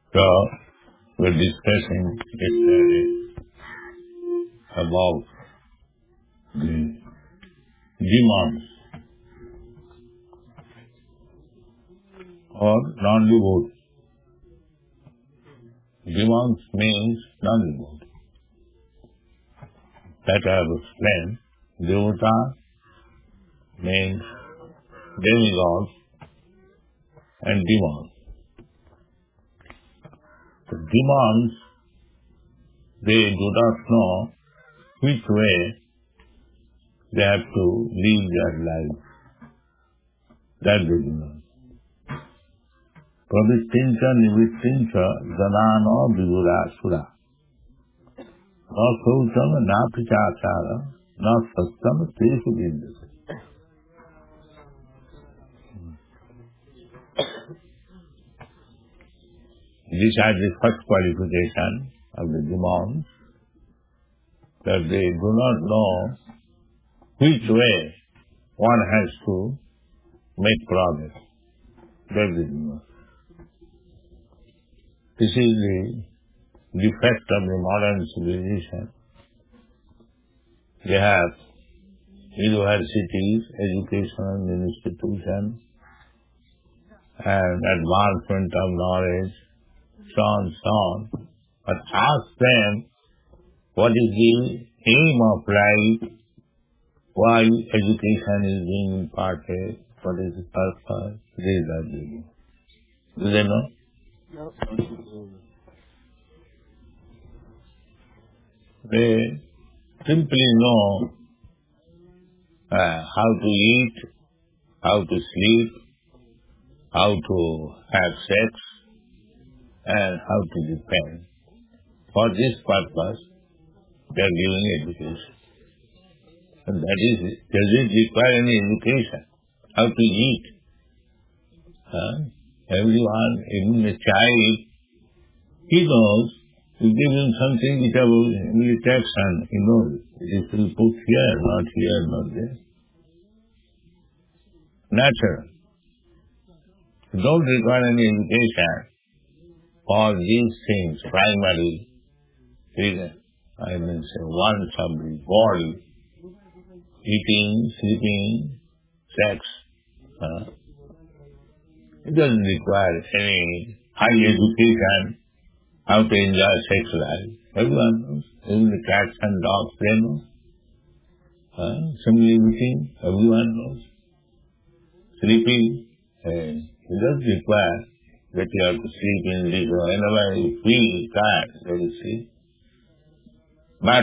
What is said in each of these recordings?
So, we're discussing yesterday about the demons or non-devout. Demons means non-devout. That I have explained. Devata means demigods and demons. The demons, they do not know which way they have to live their life. That's the demon. Pravittincha nivittincha janano vivurasura. Na kautam na pichachara na sattam tesu vindase. These are the first qualification of the demons, that they do not know which way one has to make progress. That's the demon. This is the defect of the modern civilization. They have universities, educational institutions, and advancement of knowledge, so on. But ask them, what is the aim of life? Why education is being imparted? What is the purpose? These are the. Do they know? No. They simply know how to eat, how to sleep, how to have sex, and how to defend. For this purpose, they are giving education. And that is, does it require any education? How to eat? Everyone, even the child, he knows, you give him something which will take sun, he knows. It will put here, not there. Natural. You don't require any education for these things, primary, I mean say, wants of the body, eating, sleeping, sex. It doesn't require any high education, how to enjoy sex life. Everyone knows. Even the cats and dogs, they know. Simply eating, everyone knows. Sleeping, it doesn't require that you have to sleep in this or whenever you feel tired, let you sleep. But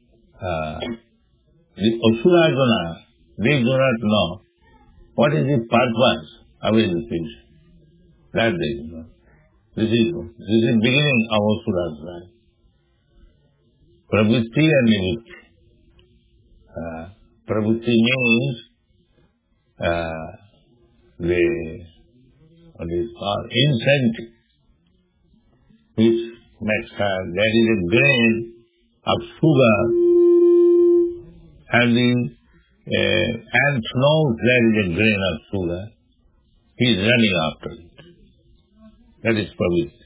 the Asura, they do not know what is the purpose of education. That they do not. This is the beginning of Asura's life. Pravritti and Nivritti. Pravritti means what is called incentive, which makes there is a grain of sugar, and the ant knows there is a grain of sugar, he is running after it. That is pravritti.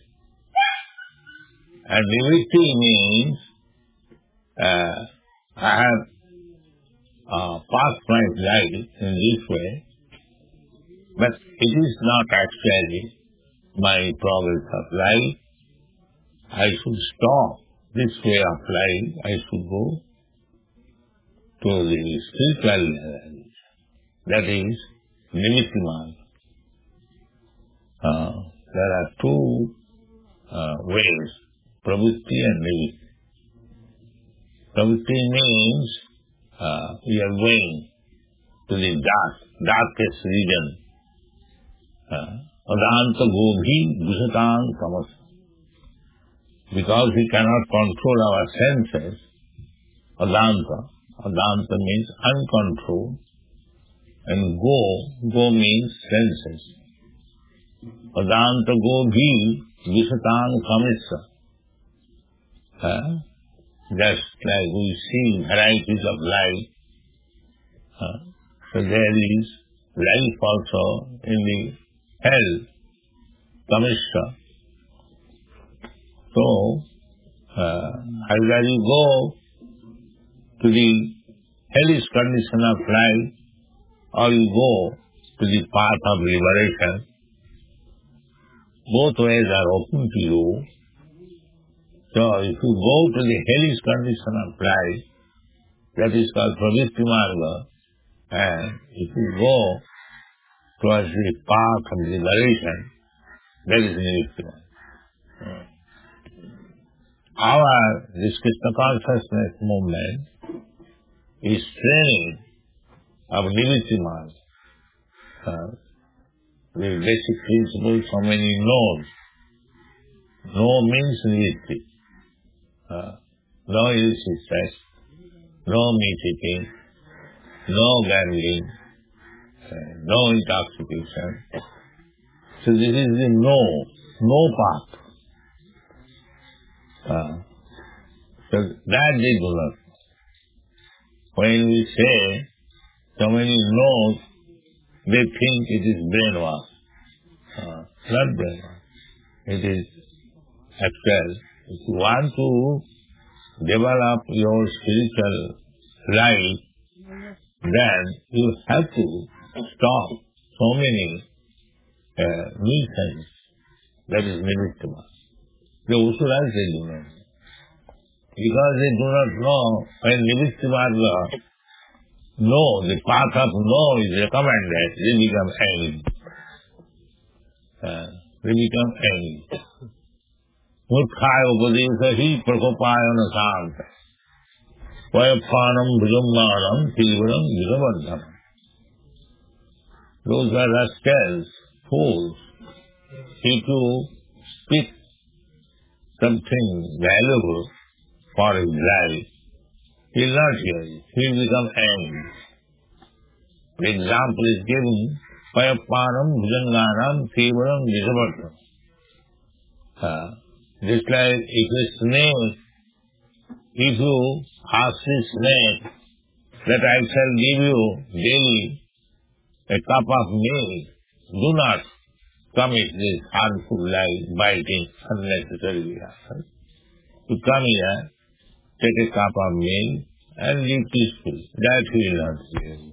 And nivritti means I have passed my life in this way, but it is not actually my progress of life. I should stop this way of life. I should go to the spiritual level. That is nivritti marga. There are two ways, pravritti and nivritti. Pravritti means we are going to the darkest region. Adanta gobhi dushatang tamas. Because we cannot control our senses, Adanta means uncontrolled, and go means senses. Adanta gobhi dushatang tamasa. Just like we see varieties of life, so there is life also in the hell, tamasa. So, either you go to the hellish condition of life, or you go to the path of liberation. Both ways are open to you. So, if you go to the hellish condition of life, that is called Pravritti Marga, and if you go towards the path of liberation, that is Nivritti Marga. This Krishna consciousness movement is training of Nivritti Marga. The basic principle, so many no's. No means Nivritti. No illicit sex, no meat eating, no gambling, no intoxication. So this is the no path. So that they do not. When we say so many no's, they think it is brainwash. Not brainwash. It is actual. If you want to develop your spiritual life, then you have to stop so many nuisance. That is Nivritti Marga. The Usuras they do not. Because they do not know when Nivritti Marga no, the path of no is recommended, they become angry. They become angry. Murkhaya upadesa hi prakopaya nasanta. Vayaphanam bhujanganam tivaram virabardhanam. Those are rascals, fools. If you speak something valuable for his life, he will not hear it. He will become angry. The example is given, Vayaphanam bhujanganam tivaram virabardhanam. Just like if a snake, if you ask the snake that I shall give you daily a cup of milk, do not commit this harmful life, biting unnecessarily. You come here, take a cup of milk and live peacefully. That he will not hear you.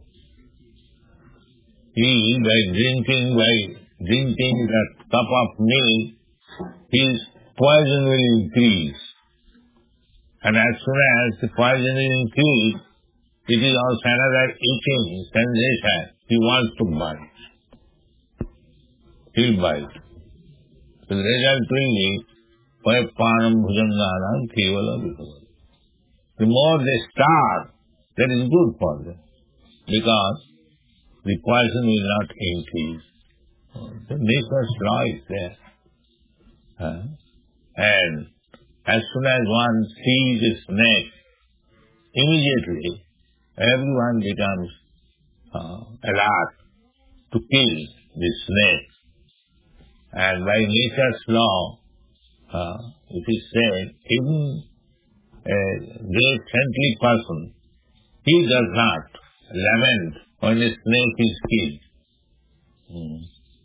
He, by drinking that cup of milk, his poison will increase. And as soon as the poison will increase, it is also another itching sensation. He wants to bite. He will bite. So the result will be, Vayaphanam bhujanganam kevala vikala. The more they starve, that is good for them. Because the poison will not increase. The nature's law is there. And as soon as one sees a snake, immediately everyone becomes alert to kill the snake. And by nature's law, it is said, even a great saintly person, he does not lament when a snake is killed.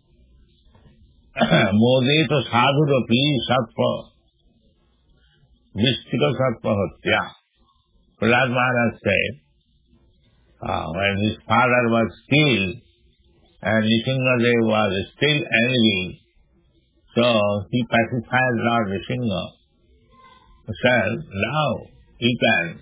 Modeta sadhurapi sarpa, mystika sarpa hatya. Prahlad Maharaj said, when his father was killed and Nrsimhadev was still angry, so he pacified Lord Nrsimha. Said, now you can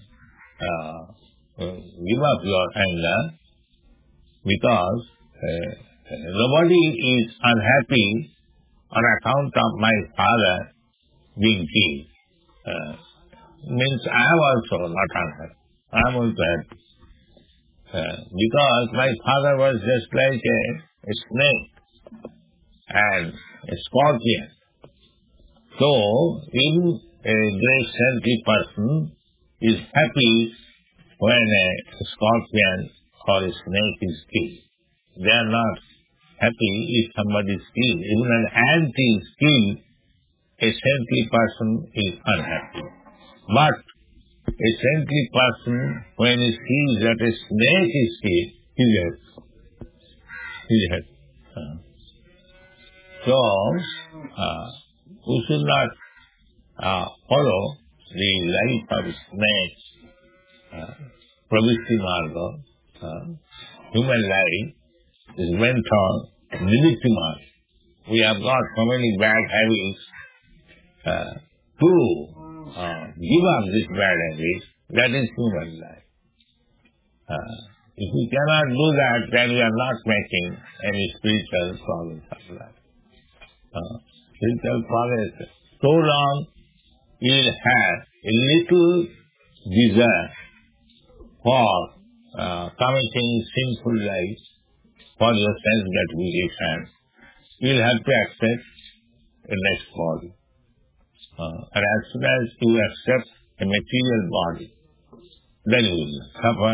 give up your anger because nobody is unhappy on account of my father being killed. Means I am also not unhappy. I am also happy. Because my father was just like a snake and a scorpion. So, even a great saintly person is happy when a scorpion or a snake is killed. They are not happy if somebody is killed. Even an ant is killed, a saintly person is unhappy. But a saintly person, when he sees that a snake is killed, he is happy. He is happy. So, we should not follow the life of snakes, Pravritti Marga, human life is went on Nivritti Marga. We have got so many bad habits to give up this bad habit. That is human life. If we cannot do that, then we are not making any spiritual progress of life. Spiritual progress. So long you will have a little desire for committing sinful life for your sense gratification, you will have to accept a next body. And as soon as you accept a material body, then you will suffer.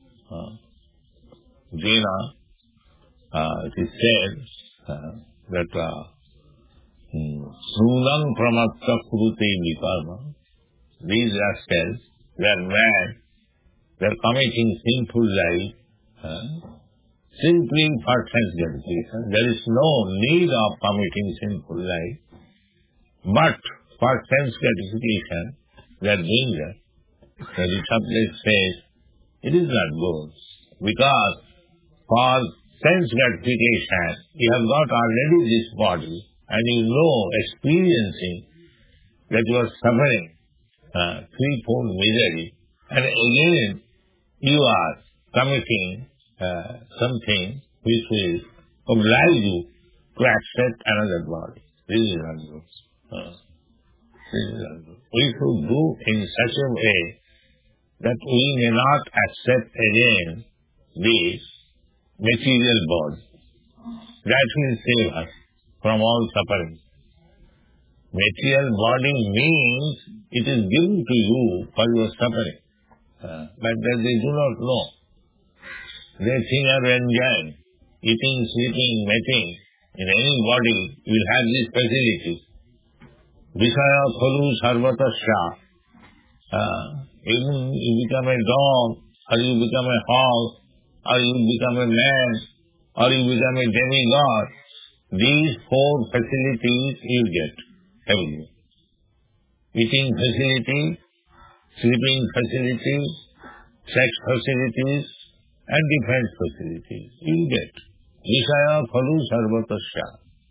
Jena, it is said that Srulam Pramatta Kurute Vikarma, these rascals, they are mad, they are committing sinful life simply for sense gratification. There is no need of committing sinful life, but for sense gratification, they are doing that. The Rishabh says, it is not good, because for sense gratification, you have got already this body, and you know, experiencing that you are suffering threefold misery, and again you are committing something which will oblige you to accept another body. This is not good. This is not good. We should do in such a way that we may not accept again this material body. That will save us from all suffering. Material body means it is given to you for your suffering. But that they do not know. They think of enjoying, eating, sleeping, mating. In any body, you will have these facilities. Vishaya kholu sarvatasya. Even you become a dog, or you become a hog, or you become a man, or you become a demigod, these four facilities you get everywhere. Eating facilities, sleeping facilities, sex facilities, and defense facilities. You get. Vishaya khalu sarvatasya.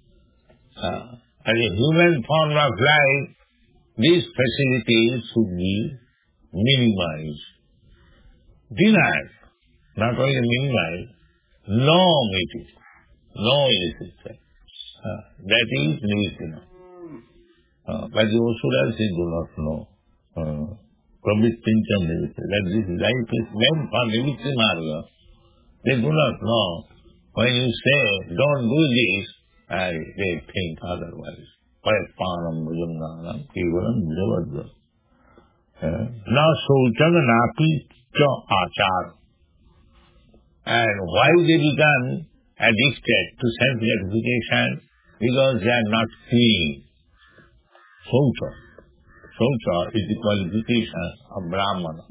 As a human form of life, these facilities should be minimized. Denied. Not only minimized, no meeting. No illicit sex. That is nivritti. But the Asuras do not know. Pravrittincha nivritti. That this life is meant for nivritti marga. They do not know. When you say, don't do this, they think otherwise. Payapanam bhujanganam kevalam javadva. Na saucham napi cha achar. And why they become addicted to sense gratification? Because they are not clean. Saucha. Saucha is the qualification of Brahmana.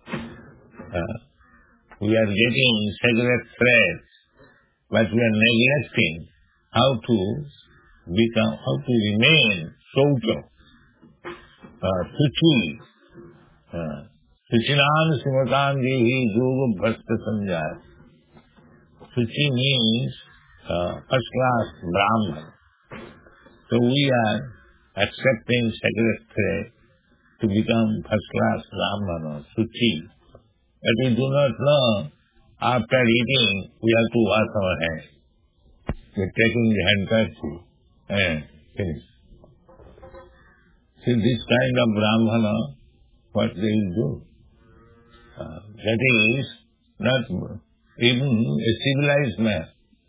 We are getting cigarette threads, but we are neglecting how to remain saucha. Suchi. Suchinan simatan dehi yoga bhasta sanjaya. Suchi means first class Brahman. So we are accepting cigarette thread to become first class Brahman or Suchi. But we do not know, after eating, we have to wash our hands. We are taking the handkerchief and finish. See, this kind of Brahmana, what they will do? That is not even a civilized man.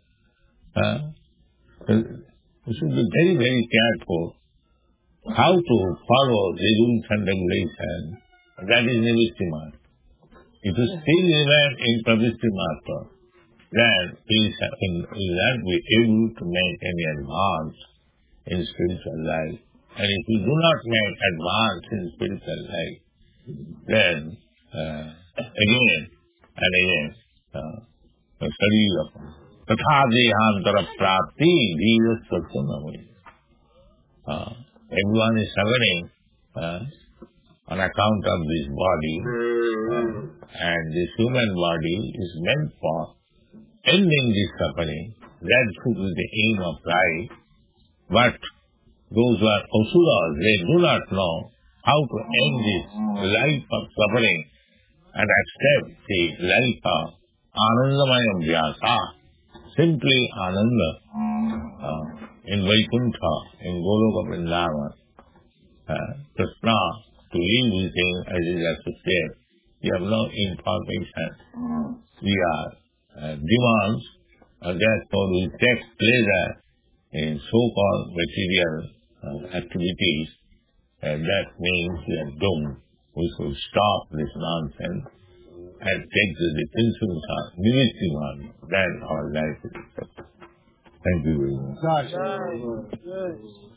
We should be very, very careful how to follow the rules and regulations. That is nivritti marga. If you still remain in pravritti marga, then we will not be able to make any advance in spiritual life. And if we do not make advance in spiritual life, then again and again, tatha dehantara prapti jiva sattva namaya. Everyone is suffering on account of this body, and this human body is meant for ending this suffering. That should be the aim of life. But those who are asuras, they do not know how to end this life of suffering and accept the life of Anandamayam Vyasa, simply Ananda, in Vaikuntha, in Goloka Vrindavan. Krishna, to live with him as is associate, we have no information. We are demands, and therefore we take pleasure in so-called material activities, and that means we are doomed. We should stop this nonsense and take the principles of Nivrittiman, then our life is accepted. Thank you very much.